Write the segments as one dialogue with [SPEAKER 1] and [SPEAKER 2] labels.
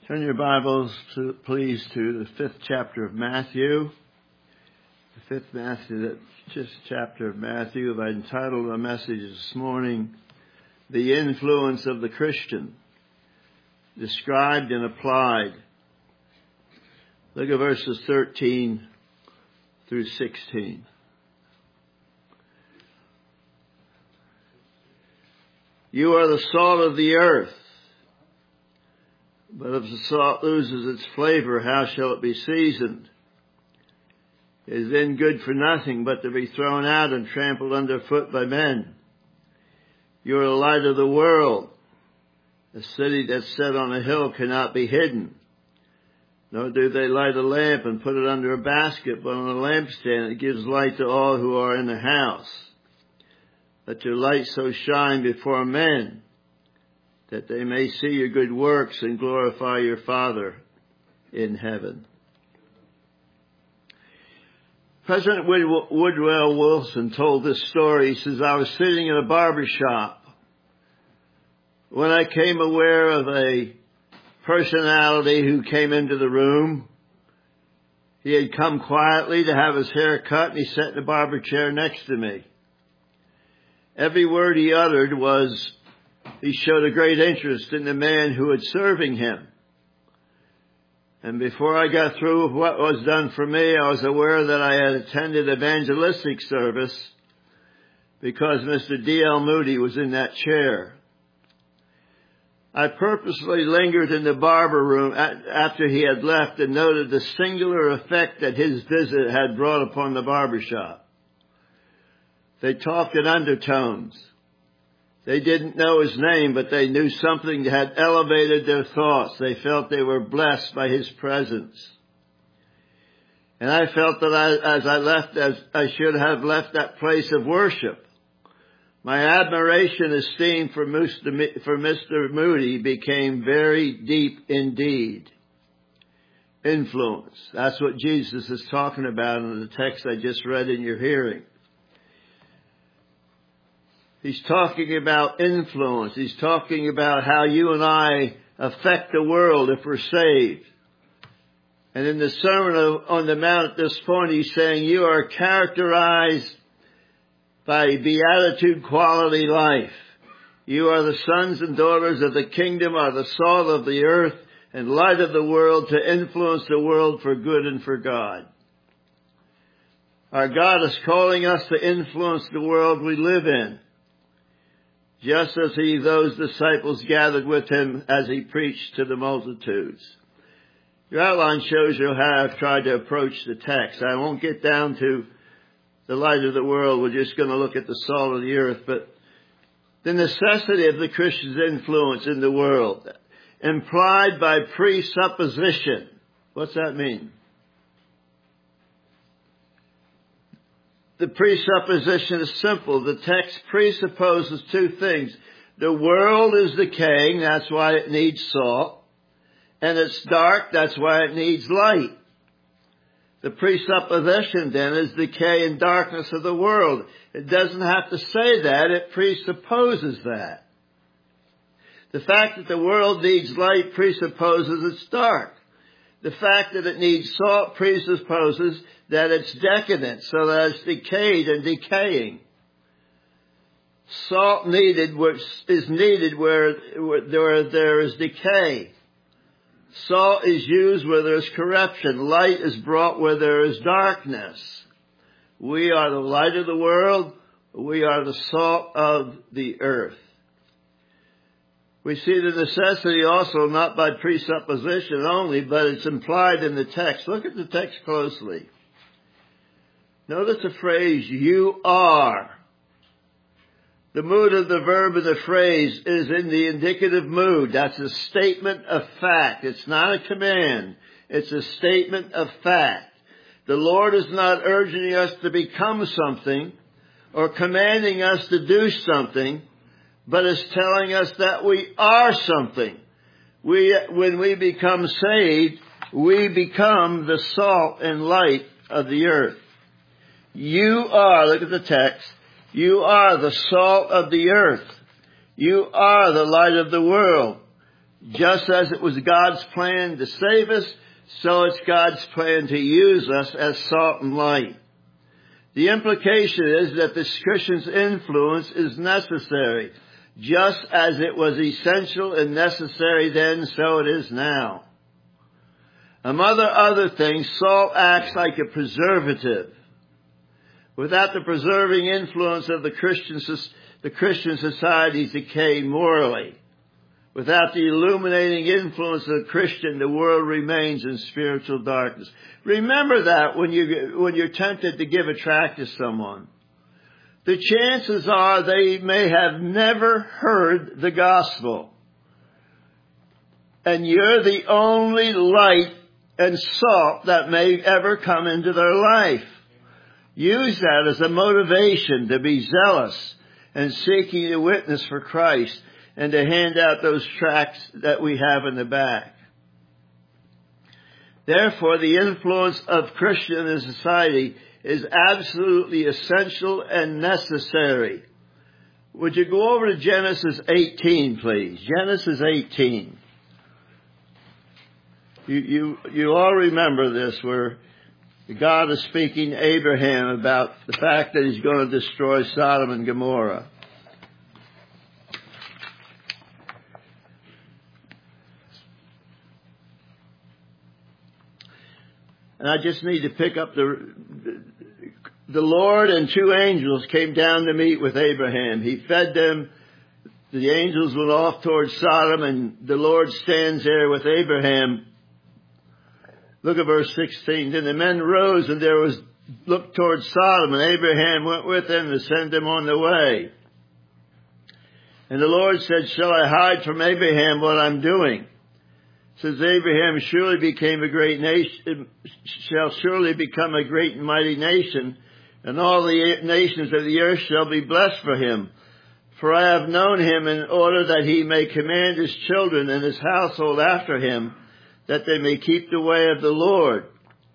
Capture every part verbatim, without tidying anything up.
[SPEAKER 1] Turn your Bibles, to, please, to the fifth chapter of Matthew. The fifth Matthew, the fifth chapter of Matthew. I've entitled my message this morning, "The Influence of the Christian, Described and Applied." Look at verses thirteen through sixteen. You are the salt of the earth. But if the salt loses its flavor, how shall it be seasoned? It is then good for nothing but to be thrown out and trampled underfoot by men. You are the light of the world. A city that's set on a hill cannot be hidden. Nor do they light a lamp and put it under a basket, but on a lampstand it gives light to all who are in the house. Let your light so shine before men, that they may see your good works and glorify your Father in heaven. President Woodrow Wilson told this story. He says, I was sitting in a barber shop when I came aware of a personality who came into the room. He had come quietly to have his hair cut, and he sat in the barber chair next to me. Every word he uttered was, he showed a great interest in the man who was serving him. And before I got through with what was done for me, I was aware that I had attended evangelistic service because Mister D L Moody was in that chair. I purposely lingered in the barber room after he had left and noted the singular effect that his visit had brought upon the barber shop. They talked in undertones. They didn't know his name, but they knew something that had elevated their thoughts. They felt they were blessed by his presence. And I felt that I, as I left, as I should have left that place of worship. My admiration and esteem for Mister for Mister Moody became very deep indeed. Influence. That's what Jesus is talking about in the text I just read in your hearing. He's talking about influence. He's talking about how you and I affect the world if we're saved. And in the Sermon on the Mount at this point, he's saying you are characterized by beatitude quality life. You are the sons and daughters of the kingdom, are the salt of the earth and light of the world to influence the world for good and for God. Our God is calling us to influence the world we live in, just as he, those disciples gathered with him as he preached to the multitudes. Your outline shows you how I've tried to approach the text. I won't get down to the light of the world. We're just going to look at the salt of the earth. But the necessity of the Christian's influence in the world, implied by presupposition. What's that mean? The presupposition is simple. The text presupposes two things. The world is decaying, that's why it needs salt. And it's dark, that's why it needs light. The presupposition then is decay and darkness of the world. It doesn't have to say that, it presupposes that. The fact that the world needs light presupposes it's dark. The fact that it needs salt presupposes that it's decadent, so that it's decayed and decaying. Salt needed which is needed where, where there is decay. Salt is used where there is corruption. Light is brought where there is darkness. We are the light of the world. We are the salt of the earth. We see the necessity also not by presupposition only, but it's implied in the text. Look at the text closely. Notice the phrase, you are. The mood of the verb in the phrase is in the indicative mood. That's a statement of fact. It's not a command. It's a statement of fact. The Lord is not urging us to become something or commanding us to do something, but is telling us that we are something. We, when we become saved, we become the salt and light of the earth. You are, look at the text, you are the salt of the earth. You are the light of the world. Just as it was God's plan to save us, so it's God's plan to use us as salt and light. The implication is that the Christian's influence is necessary. Just as it was essential and necessary then, so it is now. Among other things, salt acts like a preservative. Without the preserving influence of the Christian, the Christian societies decay morally. Without the illuminating influence of the Christian, the world remains in spiritual darkness. Remember that when you when you're tempted to give a tract to someone. The chances are they may have never heard the gospel. And you're the only light and salt that may ever come into their life. Use that as a motivation to be zealous and seeking a witness for Christ and to hand out those tracts that we have in the back. Therefore, the influence of Christian in society is absolutely essential and necessary. Would you go over to Genesis eighteen, please? Genesis eighteen. You, you, you all remember this, where God is speaking to Abraham about the fact that he's going to destroy Sodom and Gomorrah. And I just need to pick up the, the Lord and two angels came down to meet with Abraham. He fed them. The angels went off towards Sodom, and the Lord stands there with Abraham. Look at verse sixteen. Then the men rose, and there was looked towards Sodom, and Abraham went with them to send them on the way. And the Lord said, shall I hide from Abraham what I'm doing? Since Abraham surely became a great nation, shall surely become a great and mighty nation, and all the nations of the earth shall be blessed for him. For I have known him in order that he may command his children and his household after him, that they may keep the way of the Lord.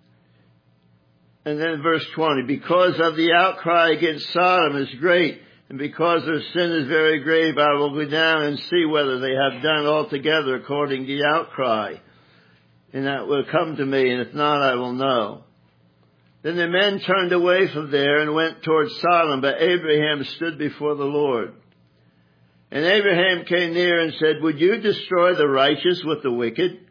[SPEAKER 1] And then verse twenty, because of the outcry against Sodom is great, and because their sin is very grave, I will go down and see whether they have done altogether according to the outcry. And that will come to me, and if not, I will know. Then the men turned away from there and went towards Sodom, but Abraham stood before the Lord. And Abraham came near and said, would you destroy the righteous with the wicked?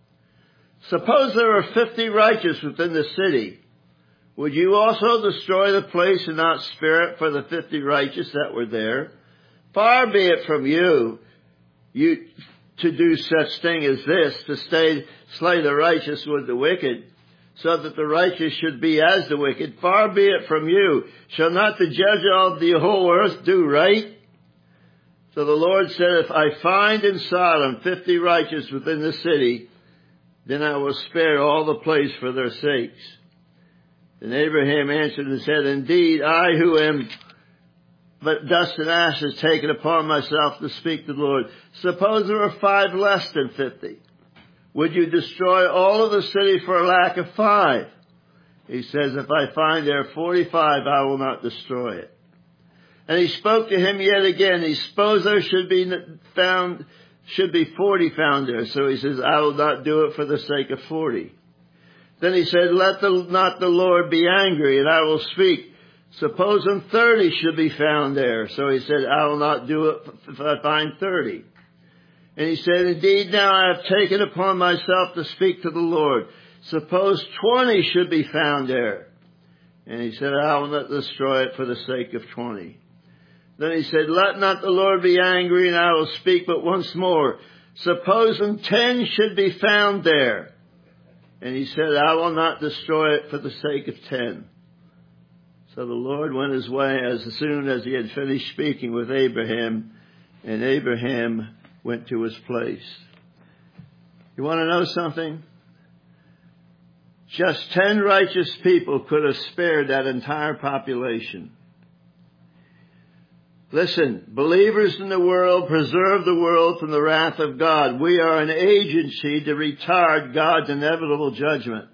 [SPEAKER 1] Suppose there are fifty righteous within the city. Would you also destroy the place and not spare it for the fifty righteous that were there? Far be it from you, you to do such thing as this, to stay, slay the righteous with the wicked, so that the righteous should be as the wicked. Far be it from you. Shall not the judge of the whole earth do right? So the Lord said, if I find in Sodom fifty righteous within the city, then I will spare all the place for their sakes. And Abraham answered and said, indeed, I who am but dust and ashes taken upon myself to speak to the Lord. Suppose there are five less than fifty. Would you destroy all of the city for a lack of five? He says, if I find there are forty-five, I will not destroy it. And he spoke to him yet again. He suppose there should be found, should be forty found there. So he says, I will not do it for the sake of forty. Then he said, let the, not the Lord be angry, and I will speak. Supposing thirty should be found there. So he said, I will not do it if I find thirty. And he said, indeed, now I have taken upon myself to speak to the Lord. Suppose twenty should be found there. And he said, I will not destroy it for the sake of twenty. Then he said, let not the Lord be angry, and I will speak but once more. Supposing ten should be found there. And he said, I will not destroy it for the sake of ten. So the Lord went his way as soon as he had finished speaking with Abraham, and Abraham went to his place. You want to know something? Just ten righteous people could have spared that entire population. Listen, believers in the world preserve the world from the wrath of God. We are an agency to retard God's inevitable judgment.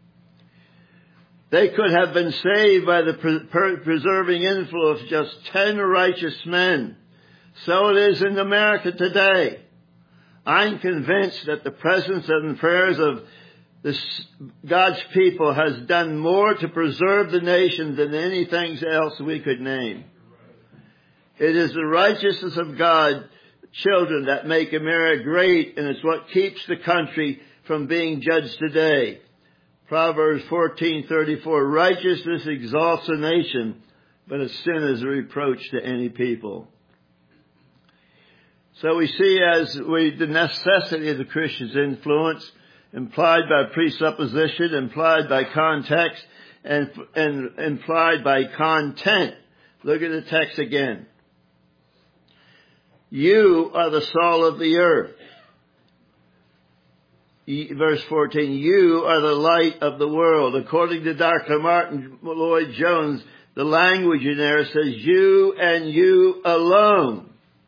[SPEAKER 1] They could have been saved by the preserving influence of just ten righteous men. So it is in America today. I'm convinced that the presence and prayers of this, God's people has done more to preserve the nation than anything else we could name. It is the righteousness of God, children, that make America great, and it's what keeps the country from being judged today. Proverbs fourteen thirty-four, righteousness exalts a nation, but a sin is a reproach to any people. So we see as we the necessity of the Christian's influence, implied by presupposition, implied by context, and, and implied by content. Look at the text again. You are the salt of the earth. Verse fourteen, you are the light of the world. According to Doctor Martin Lloyd-Jones, the language in there says you and you alone.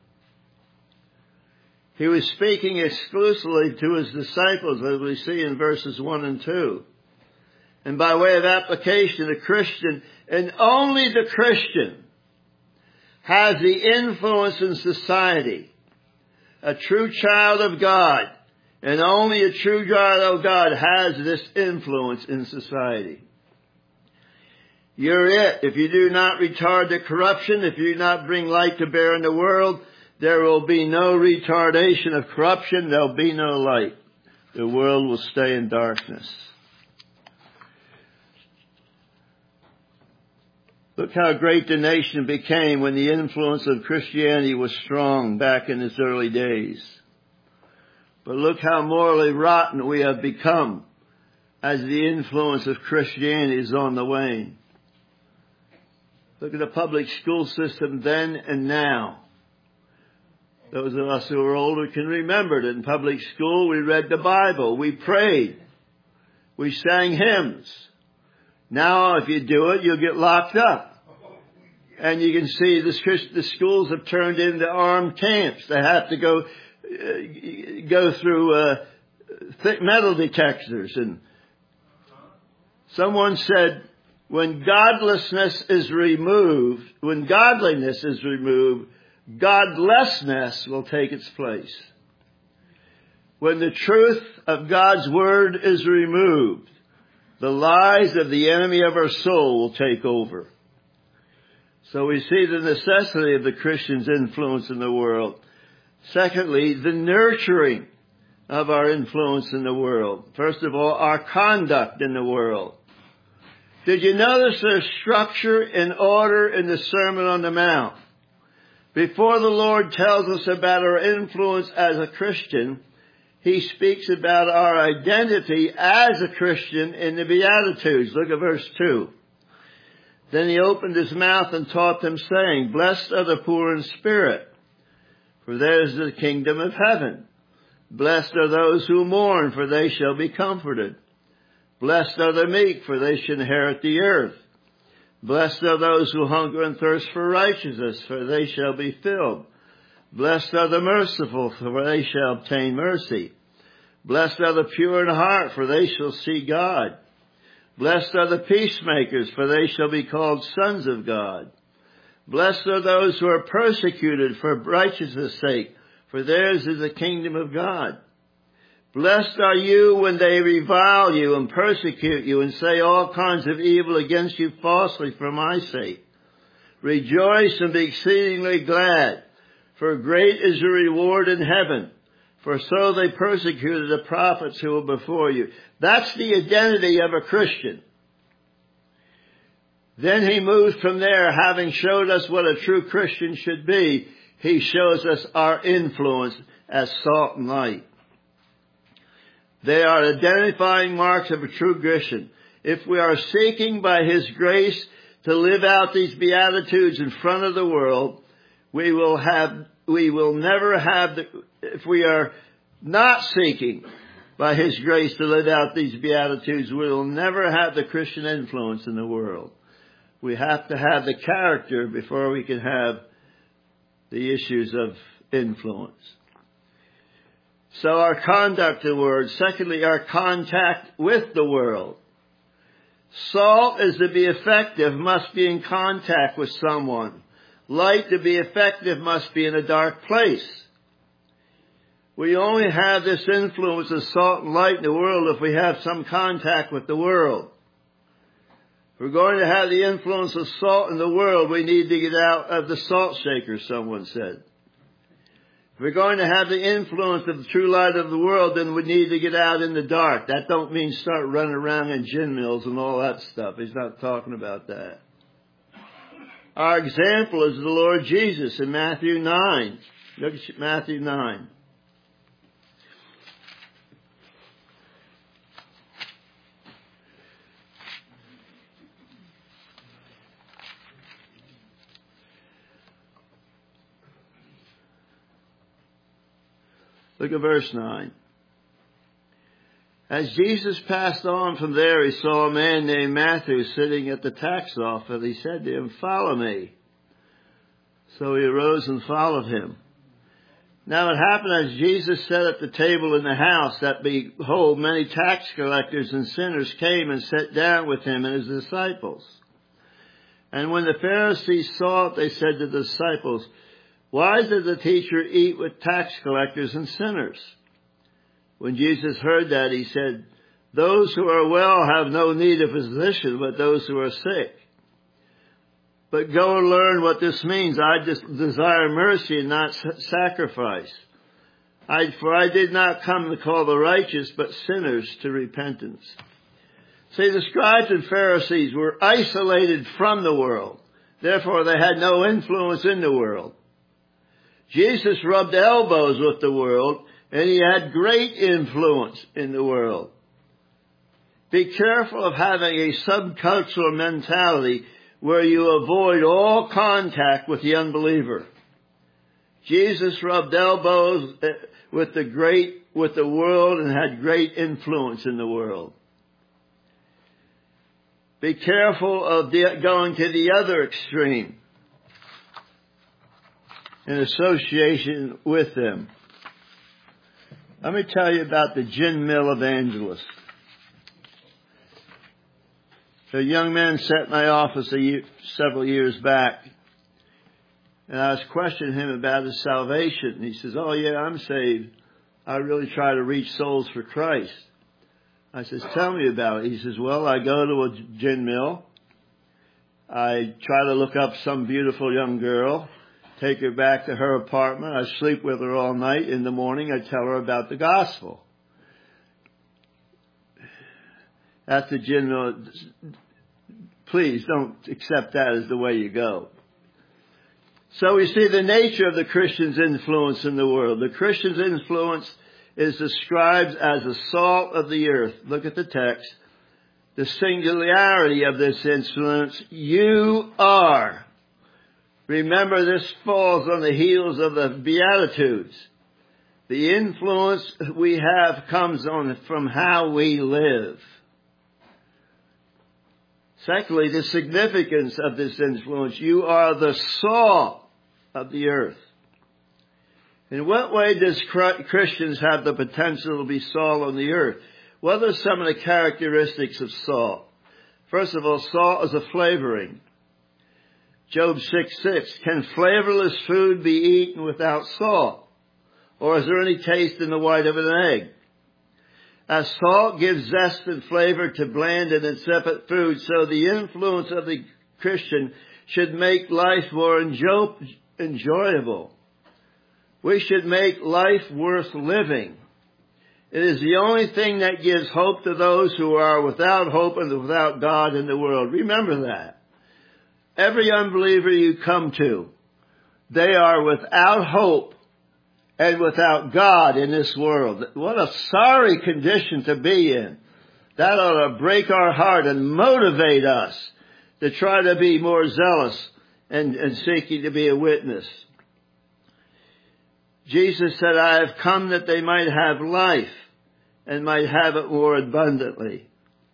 [SPEAKER 1] He was speaking exclusively to his disciples, as we see in verses one and two. And by way of application, the Christian, and only the Christian, has the influence in society. A true child of God, and only a true child of God has this influence in society. You're it. If you do not retard the corruption, if you do not bring light to bear in the world, there will be no retardation of corruption. There will be no light. The world will stay in darkness. Look how great the nation became when the influence of Christianity was strong back in its early days. But look how morally rotten we have become as the influence of Christianity is on the wane. Look at the public school system then and now. Those of us who are older can remember that in public school we read the Bible, we prayed, we sang hymns. Now if you do it, you'll get locked up. And you can see the, the schools have turned into armed camps. They have to go uh, go through uh, thick metal detectors. And someone said, when godlessness is removed, when godliness is removed, godlessness will take its place. When the truth of God's word is removed, the lies of the enemy of our soul will take over. So we see the necessity of the Christian's influence in the world. Secondly, the nurturing of our influence in the world. First of all, our conduct in the world. Did you notice there's structure and order in the Sermon on the Mount? Before the Lord tells us about our influence as a Christian, He speaks about our identity as a Christian in the Beatitudes. Look at verse two. Then He opened His mouth and taught them, saying, blessed are the poor in spirit, for theirs is the kingdom of heaven. Blessed are those who mourn, for they shall be comforted. Blessed are the meek, for they shall inherit the earth. Blessed are those who hunger and thirst for righteousness, for they shall be filled. Blessed are the merciful, for they shall obtain mercy. Blessed are the pure in heart, for they shall see God. Blessed are the peacemakers, for they shall be called sons of God. Blessed are those who are persecuted for righteousness' sake, for theirs is the kingdom of God. Blessed are you when they revile you and persecute you and say all kinds of evil against you falsely for my sake. Rejoice and be exceedingly glad, for great is your reward in heaven. For so they persecuted the prophets who were before you. That's the identity of a Christian. Then he moves from there, having showed us what a true Christian should be. He shows us our influence as salt and light. They are identifying marks of a true Christian. If we are seeking by His grace to live out these Beatitudes in front of the world, we will have, we will never have the, if we are not seeking by His grace to live out these Beatitudes, we will never have the Christian influence in the world. We have to have the character before we can have the issues of influence. So our conduct in the world. Secondly, our contact with the world. Salt, as to be effective, must be in contact with someone. Light, to be effective, must be in a dark place. We only have this influence of salt and light in the world if we have some contact with the world. If we're going to have the influence of salt in the world, we need to get out of the salt shaker, someone said. If we're going to have the influence of the true light of the world, then we need to get out in the dark. That don't mean start running around in gin mills and all that stuff. He's not talking about that. Our example is the Lord Jesus in Matthew nine. Look at Matthew nine. Look at verse nine. As Jesus passed on from there, he saw a man named Matthew sitting at the tax office. He said to him, "Follow me." So he arose and followed him. Now it happened as Jesus sat at the table in the house that, behold, many tax collectors and sinners came and sat down with him and his disciples. And when the Pharisees saw it, they said to the disciples, "Why did the teacher eat with tax collectors and sinners?" When Jesus heard that, he said, "Those who are well have no need of a physician, but those who are sick. But go and learn what this means. I just desire mercy and not sacrifice. I, for I did not come to call the righteous, but sinners to repentance." See, the scribes and Pharisees were isolated from the world. Therefore, they had no influence in the world. Jesus rubbed elbows with the world, and he had great influence in the world. Be careful of having a subcultural mentality where you avoid all contact with the unbeliever. Jesus rubbed elbows with the great, with the world, and had great influence in the world. Be careful of the, going to the other extreme in association with them. Let me tell you about the gin mill evangelist. A young man sat in my office a year, several years back, and I was questioning him about his salvation. And he says, "Oh yeah, I'm saved. I really try to reach souls for Christ." I says, "Tell me about it." He says, "Well, I go to a gin mill. I try to look up some beautiful young girl, take her back to her apartment. I sleep with her all night. In the morning, I tell her about the gospel." That's the gin mill. Please don't accept that as the way you go. So we see the nature of the Christian's influence in the world. The Christian's influence is described as the salt of the earth. Look at the text. The singularity of this influence, you are. Remember, this falls on the heels of the Beatitudes. The influence we have comes on from how we live. Secondly, the significance of this influence. You are the salt of the earth. In what way does Christians have the potential to be salt on the earth? What are some of the characteristics of salt? First of all, salt is a flavoring. Job six six, can flavorless food be eaten without salt? Or is there any taste in the white of an egg? As salt gives zest and flavor to bland and insipid food, so the influence of the Christian should make life more enjoy- enjoyable. We should make life worth living. It is the only thing that gives hope to those who are without hope and without God in the world. Remember that. Every unbeliever you come to, they are without hope and without God in this world. What a sorry condition to be in. That ought to break our heart and motivate us to try to be more zealous and, and seeking to be a witness. Jesus said, "I have come that they might have life and might have it more abundantly."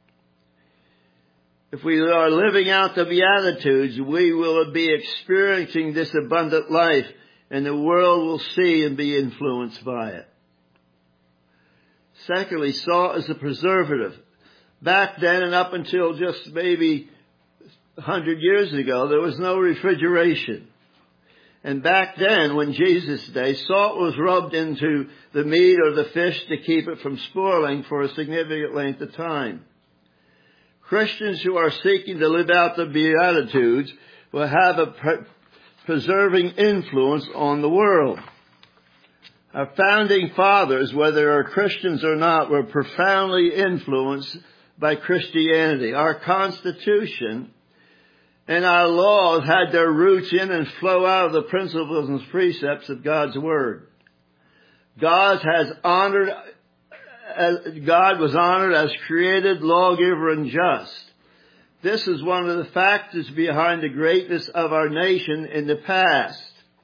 [SPEAKER 1] If we are living out the Beatitudes, we will be experiencing this abundant life, and the world will see and be influenced by it. Secondly, salt is a preservative. Back then and up until just maybe a hundred years ago, there was no refrigeration. And back then, when Jesus' day, salt was rubbed into the meat or the fish to keep it from spoiling for a significant length of time. Christians who are seeking to live out the Beatitudes will have a pre- preserving influence on the world. Our founding fathers, whether they're Christians or not, were profoundly influenced by Christianity. Our Constitution and our laws had their roots in and flow out of the principles and precepts of God's Word. God has honored, God was honored as created, lawgiver, and just. This is one of the factors behind the greatness of our nation in the past.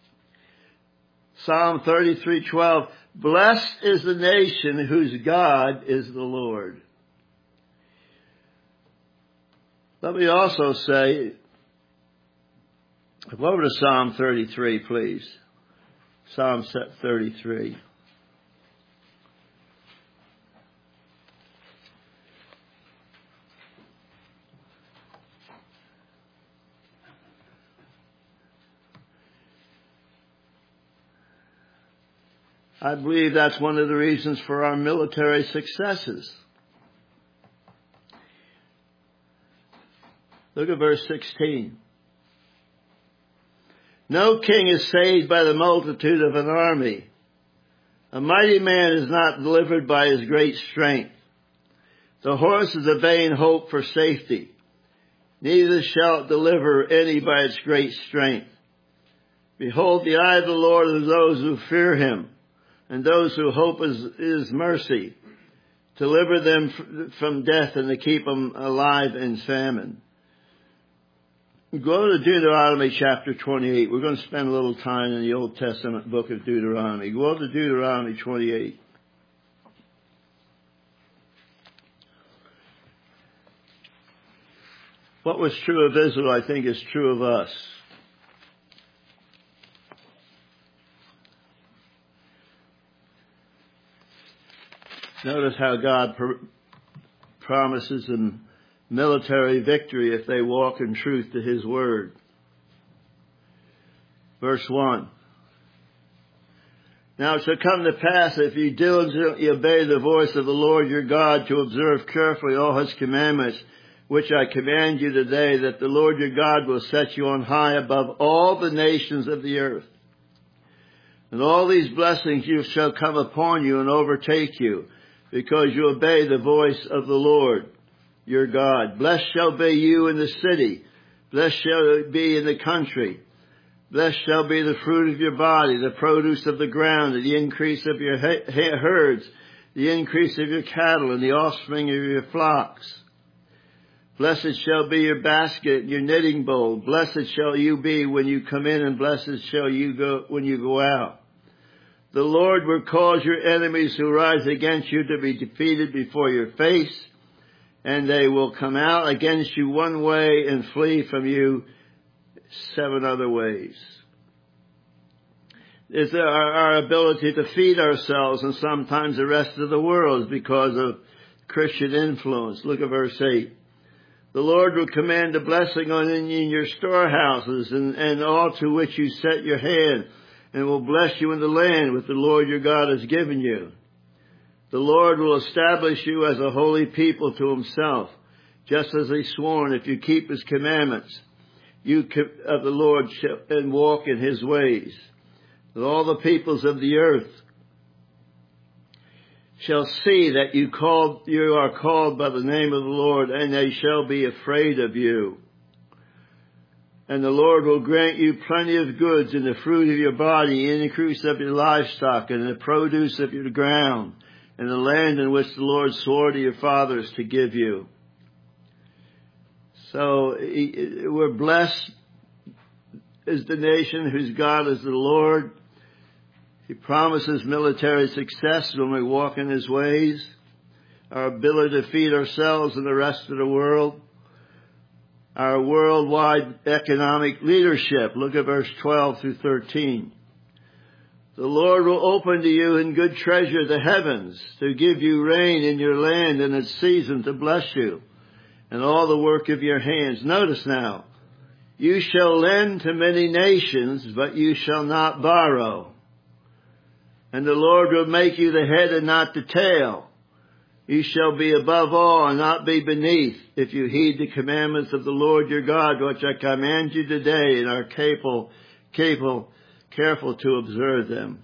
[SPEAKER 1] Psalm thirty-three twelve, blessed is the nation whose God is the Lord. Let me also say, go over to Psalm thirty-three, please. Psalm thirty-three. I believe that's one of the reasons for our military successes. Look at verse sixteen. No king is saved by the multitude of an army. A mighty man is not delivered by his great strength. The horse is a vain hope for safety. Neither shall it deliver any by its great strength. Behold, the eye of the Lord is those who fear him, and those who hope is his mercy, to deliver them from death and to keep them alive in famine. Go to Deuteronomy chapter twenty-eight. We're going to spend a little time in the Old Testament book of Deuteronomy. Go to Deuteronomy twenty-eight. What was true of Israel, I think, is true of us. Notice how God pr- promises them military victory if they walk in truth to His Word. Verse one. Now it shall come to pass, if you diligently obey the voice of the Lord your God, to observe carefully all His commandments, which I command you today, that the Lord your God will set you on high above all the nations of the earth. And all these blessings you shall come upon you and overtake you, because you obey the voice of the Lord your God. Blessed shall be you in the city. Blessed shall it be in the country. Blessed shall be the fruit of your body, the produce of the ground, and the increase of your herds, the increase of your cattle, and the offspring of your flocks. Blessed shall be your basket and your knitting bowl. Blessed shall you be when you come in, and blessed shall you go when you go out. The Lord will cause your enemies who rise against you to be defeated before your face, and they will come out against you one way and flee from you seven other ways. It's our, our ability to feed ourselves and sometimes the rest of the world is because of Christian influence. Look at verse eight. The Lord will command a blessing on in your storehouses and, and all to which you set your hand, and will bless you in the land which the Lord your God has given you. The Lord will establish you as a holy people to Himself, just as He sworn, if you keep His commandments, you of the Lord shall, and walk in His ways. And all the peoples of the earth shall see that you called, you are called by the name of the Lord, and they shall be afraid of you. And the Lord will grant you plenty of goods in the fruit of your body, in the increase of your livestock, and in the produce of your ground, and the land in which the Lord swore to your fathers to give you. So we're blessed as the nation whose God is the Lord. He promises military success when we walk in His ways, our ability to feed ourselves and the rest of the world, our worldwide economic leadership. Look at verse twelve through thirteen. The Lord will open to you in good treasure the heavens, to give you rain in your land in its season, to bless you, and all the work of your hands. Notice now, You shall lend to many nations, but you shall not borrow. And the Lord will make you the head and not the tail. You shall be above all and not be beneath, if you heed the commandments of the Lord your God, which I command you today, and are capable, capable, careful to observe them.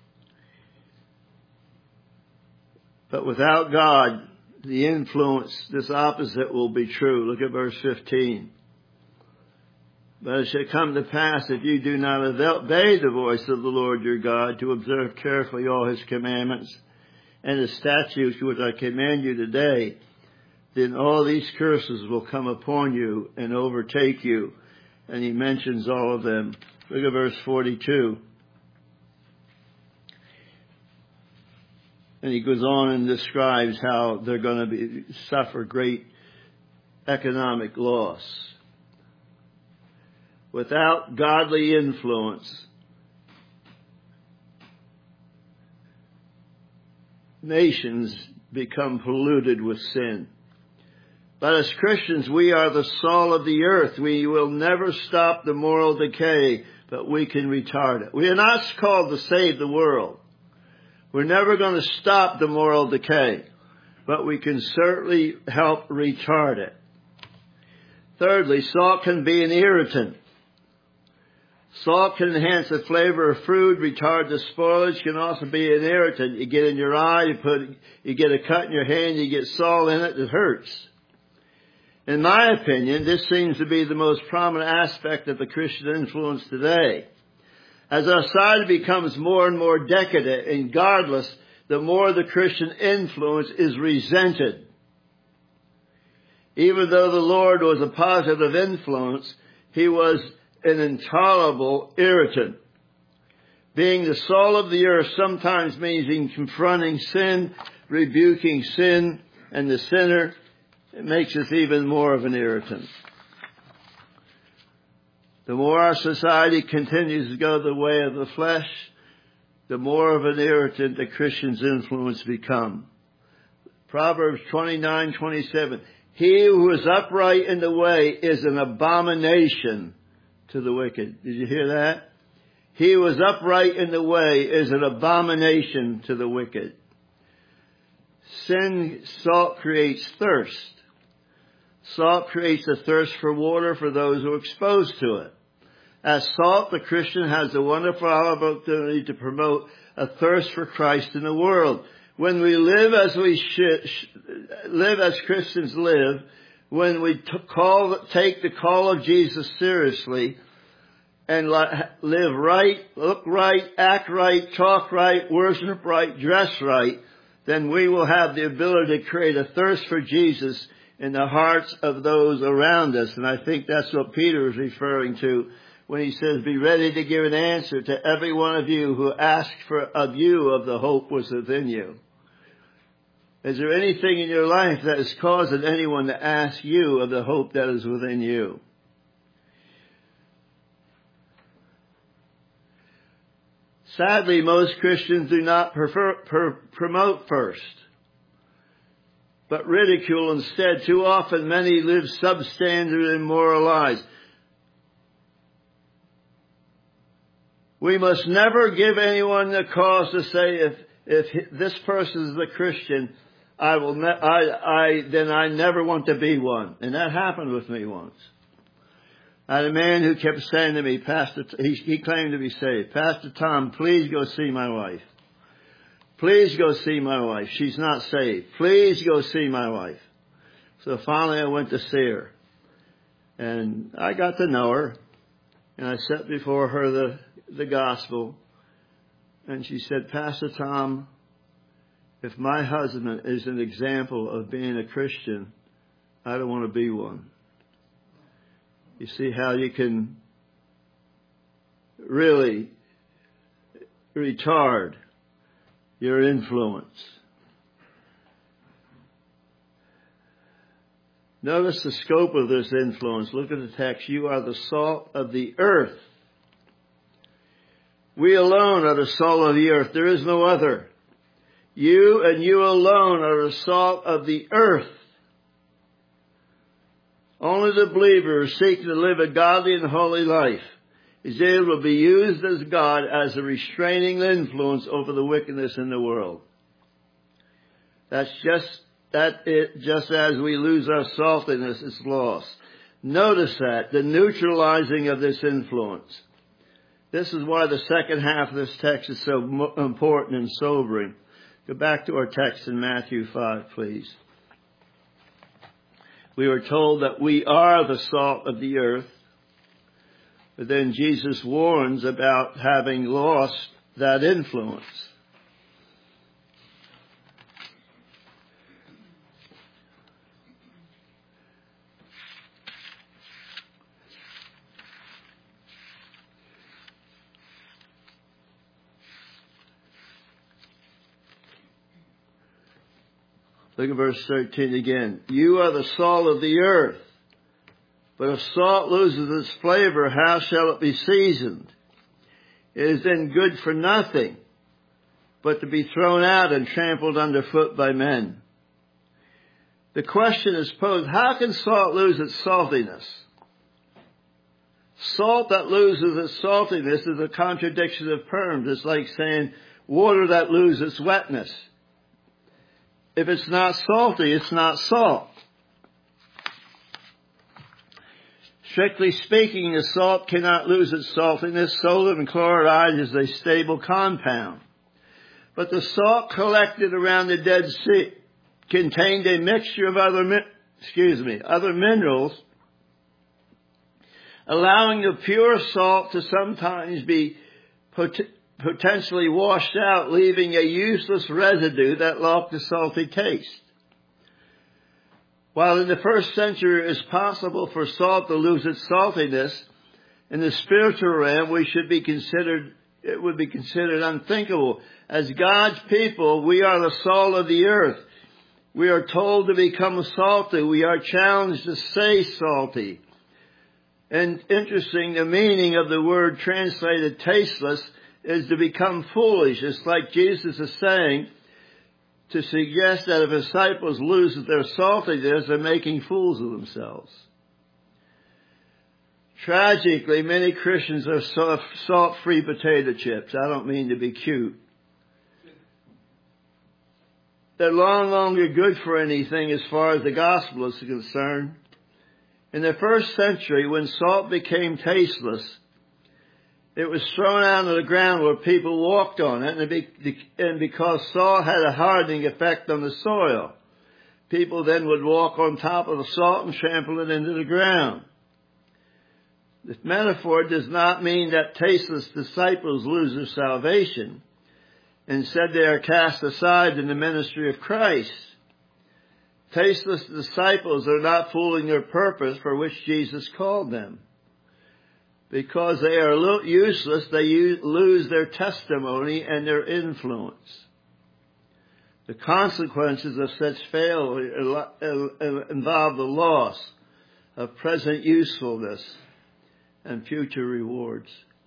[SPEAKER 1] But without God, the influence, this opposite will be true. Look at verse fifteen. But it shall come to pass, if you do not obey the voice of the Lord your God, to observe carefully all his commandments and the statutes which I command you today, then all these curses will come upon you and overtake you. And he mentions all of them. Look at verse forty-two. And he goes on and describes how they're going to be, suffer great economic loss. Without godly influence, nations become polluted with sin. But as Christians, we are the salt of the earth. We will never stop the moral decay, but we can retard it. We are not called to save the world. We're never going to stop the moral decay, but we can certainly help retard it. Thirdly, salt can be an irritant. Salt can enhance the flavor of food, retard the spoilage, can also be an irritant. You get in your eye, you put, you get a cut in your hand, you get salt in it, it hurts. In my opinion, this seems to be the most prominent aspect of the Christian influence today. As our society becomes more and more decadent and godless, the more the Christian influence is resented. Even though the Lord was a positive influence, he was an intolerable irritant. Being the salt of the earth sometimes means in confronting sin, rebuking sin, and the sinner. It makes us even more of an irritant. The more our society continues to go the way of the flesh, the more of an irritant the Christian's influence become. Proverbs twenty-nine twenty-seven. He who is upright in the way is an abomination to the wicked. Did you hear that? He who is upright in the way is an abomination to the wicked. Sin, salt creates thirst. Salt creates a thirst for water for those who are exposed to it. As salt, the Christian has a wonderful opportunity to promote a thirst for Christ in the world. When we live as we should, live as Christians live, when we t- call, take the call of Jesus seriously and li- live right, look right, act right, talk right, worship right, dress right, then we will have the ability to create a thirst for Jesus in the hearts of those around us. And I think that's what Peter is referring to when he says, be ready to give an answer to every one of you who asks for of you of the hope was within you. Is there anything in your life that is causing anyone to ask you of the hope that is within you? Sadly, most Christians do not prefer, per, promote first, but ridicule instead. Too often many live substandard and immoral lives. We must never give anyone the cause to say, if if this person is a Christian, I will ne- I I then I never want to be one. And that happened with me once. I had a man who kept saying to me, Pastor, he, he claimed to be saved. Pastor Tom, please go see my wife. Please go see my wife. She's not saved. Please go see my wife. So finally I went to see her. And I got to know her. And I set before her the, the gospel. And she said, Pastor Tom, if my husband is an example of being a Christian, I don't want to be one. You see how you can really retard your influence. Notice the scope of this influence. Look at the text. You are the salt of the earth. We alone are the salt of the earth. There is no other. You and you alone are the salt of the earth. Only the believer seeking to live a godly and holy life is able to be used as God as a restraining influence over the wickedness in the world. That's just that it, just as we lose our saltiness, it's lost. Notice that, the neutralizing of this influence. This is why the second half of this text is so mo- important and sobering. Go back to our text in Matthew five, please. We were told that we are the salt of the earth. But then Jesus warns about having lost that influence. Look at verse thirteen again. You are the salt of the earth. But if salt loses its flavor, how shall it be seasoned? It is then good for nothing, but to be thrown out and trampled underfoot by men. The question is posed, how can salt lose its saltiness? Salt that loses its saltiness is a contradiction of terms. It's like saying water that loses its wetness. If it's not salty, it's not salt. Strictly speaking, the salt cannot lose its saltiness. Sodium chloride is a stable compound. But the salt collected around the Dead Sea contained a mixture of other, excuse me, other minerals, allowing the pure salt to sometimes be pot- potentially washed out, leaving a useless residue that locked the salty taste. While in the first century it is possible for salt to lose its saltiness, in the spiritual realm we should be considered, it would be considered unthinkable. As God's people, we are the salt of the earth. We are told to become salty. We are challenged to stay salty. And interesting, the meaning of the word translated tasteless is to become foolish. It's like Jesus is saying, to suggest that if disciples lose their saltiness, they're making fools of themselves. Tragically, many Christians are salt-free potato chips. I don't mean to be cute. They're no longer good for anything as far as the gospel is concerned. In the first century, when salt became tasteless, it was thrown out on the ground where people walked on it, and, be, and because salt had a hardening effect on the soil, people then would walk on top of the salt and trample it into the ground. This metaphor does not mean that tasteless disciples lose their salvation. Instead, they are cast aside in the ministry of Christ. Tasteless disciples are not fooling their purpose for which Jesus called them. Because they are useless, they lose their testimony and their influence. The consequences of such failure involve the loss of present usefulness and future rewards.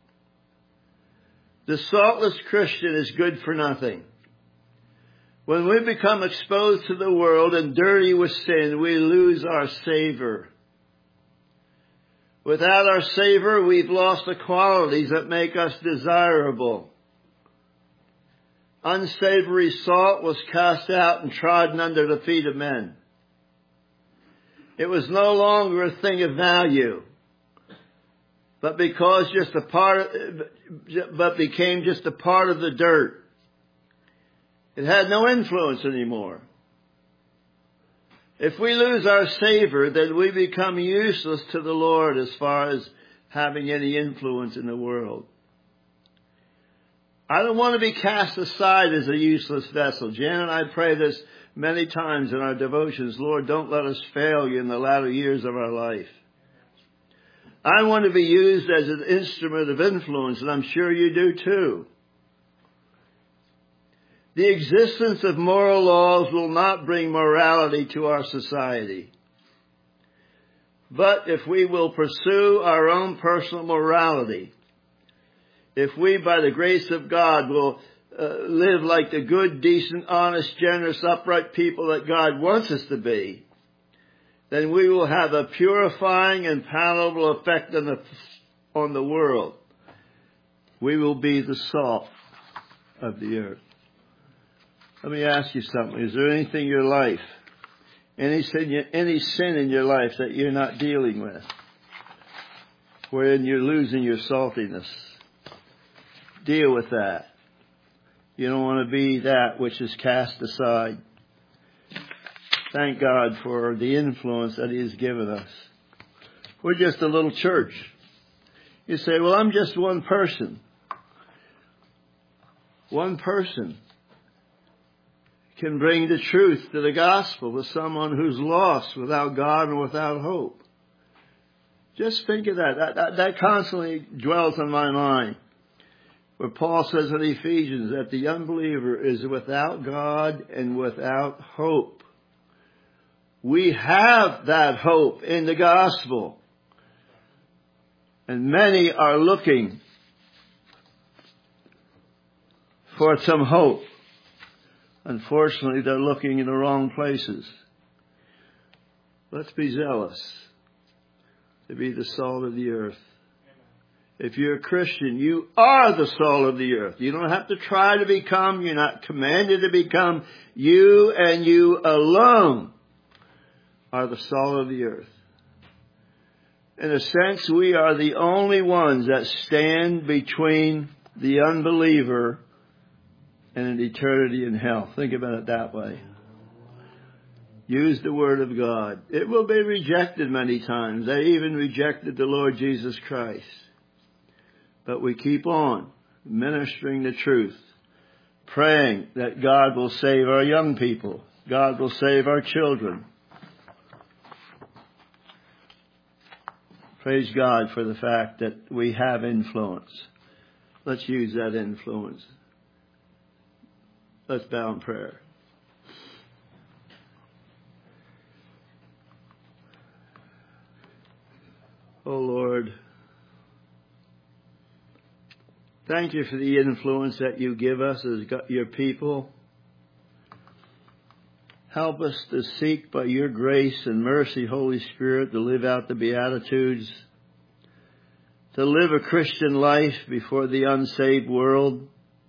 [SPEAKER 1] The saltless Christian is good for nothing. When we become exposed to the world and dirty with sin, we lose our savor. Without our savor, we've lost the qualities that make us desirable. Unsavory salt was cast out and trodden under the feet of men. It was no longer a thing of value, but because just a part, but became just a part of the dirt. It had no influence anymore. If we lose our savor, then we become useless to the Lord as far as having any influence in the world. I don't want to be cast aside as a useless vessel. Jan and I pray this many times in our devotions. Lord, don't let us fail you in the latter years of our life. I want to be used as an instrument of influence, and I'm sure you do too. The existence of moral laws will not bring morality to our society. But if we will pursue our own personal morality, if we, by the grace of God, will uh, live like the good, decent, honest, generous, upright people that God wants us to be, then we will have a purifying and palatable effect on the, on the world. We will be the salt of the earth. Let me ask you something. Is there anything in your life, any sin, any sin in your life that you're not dealing with, wherein you're losing your saltiness? Deal with that. You don't want to be that which is cast aside. Thank God for the influence that He has given us. We're just a little church. You say, well, I'm just one person. One person can bring the truth to the gospel to someone who's lost, without God and without hope. Just think of that. That, that, that constantly dwells on my mind. Where Paul says in Ephesians that the unbeliever is without God and without hope. We have that hope in the gospel. And many are looking for some hope. Unfortunately, they're looking in the wrong places. Let's be zealous to be the salt of the earth. If you're a Christian, you are the salt of the earth. You don't have to try to become. You're not commanded to become. You and you alone are the salt of the earth. In a sense, we are the only ones that stand between the unbeliever and an eternity in hell. Think about it that way. Use the Word of God. It will be rejected many times. They even rejected the Lord Jesus Christ. But we keep on ministering the truth, praying that God will save our young people. God will save our children. Praise God for the fact that we have influence. Let's use that influence. Let's bow in prayer. Oh Lord, thank you for the influence that you give us as your people. Help us to seek by your grace and mercy, Holy Spirit, to live out the Beatitudes, to live a Christian life before the unsaved world,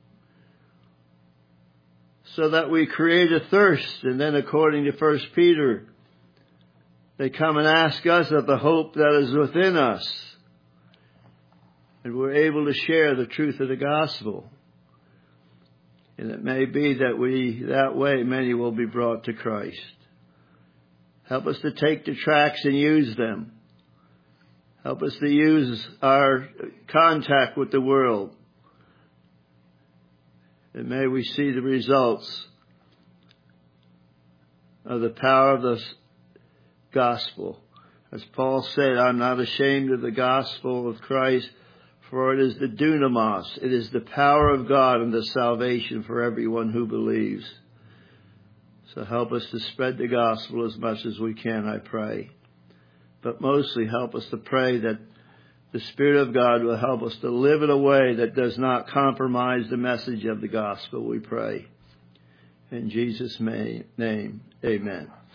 [SPEAKER 1] so that we create a thirst, and then according to First Peter, they come and ask us of the hope that is within us. And we're able to share the truth of the gospel. And it may be that we, that way, many will be brought to Christ. Help us to take the tracts and use them. Help us to use our contact with the world. And may we see the results of the power of the gospel. As Paul said, I'm not ashamed of the gospel of Christ, for it is the dunamis. It is the power of God and the salvation for everyone who believes. So help us to spread the gospel as much as we can, I pray. But mostly help us to pray that the Spirit of God will help us to live in a way that does not compromise the message of the gospel, we pray. In Jesus' name, amen.